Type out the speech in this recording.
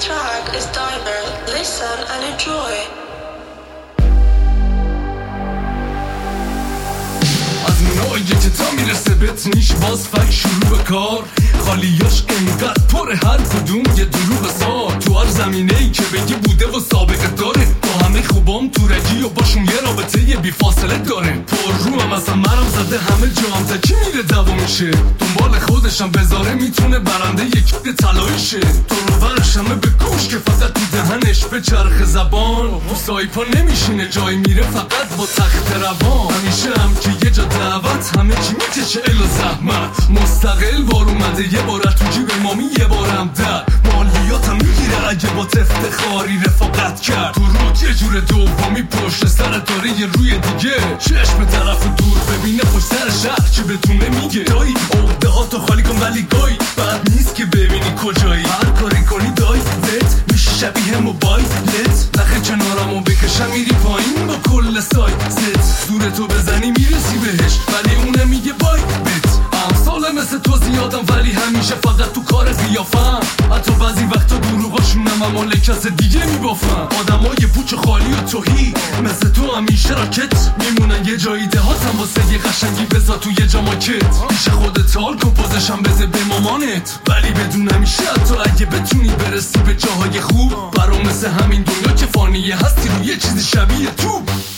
track is Diver. Listen and enjoy. از اونایی که تا میرسه بهت نیش باز فک شروع به کار خالیاش انقدر پر هر کدوم یه دروغ سار تو هر زمینه‌ای که بگی بوده و سابقه داره با همه خوبام تورگی و باشون یه رابطه یه بی فاصله داره پر رو هم اصلا مرم زده همه جام تا کی میره دوامیشه دنبال خودشم بذاره میتونه برنده یک طلاییشه تو رو ورش همه به گوش که فقط تو دهنش به چرخ زبان تو سایپا نمیشینه جای میره فقط با تخت روان همیشه هم که یه جا دعوت همه چی میکشه الا زحمت مستقل وار اومده یه بار تو جیب مامی یه بارم در مالیاتم میگیره اگه با افتخاری رفاقت کرد تو رو یه جور دومی پشت سر داره یه روی دیگه چشم طرف دور ببینه پشت سر شهر که بتونه میگه دایی عقده ها تو خالی کن ولی گای بعد نیست که ببینی کجایی هر کاری کنی دایی لت میشه شبیه موبایلت نخه کنارمو بکشم میری پایین با کل سایزت زورتو بزنی میرسی بهش ولی اونه میگه بای بت امثال مثل تو زیادم ولی همیشه فقط تو کار قیافم حتی بعضی وقتا دروغاشونم اما لکس دیگه میبافم آدمای پوچ خالی و توهی مثل تو همیشه راکت میمونن یه جایی دهاتم واسه یه قشنگی بذار تو یه جاماکت پیش خودت حال کن پوزشم بده به مامانت ولی بدون همیشه حتی اگه بتونی برسی به جاهای خوب برام مثل همین دنیا که فانیه هستی رو یه چیزی شبیه تو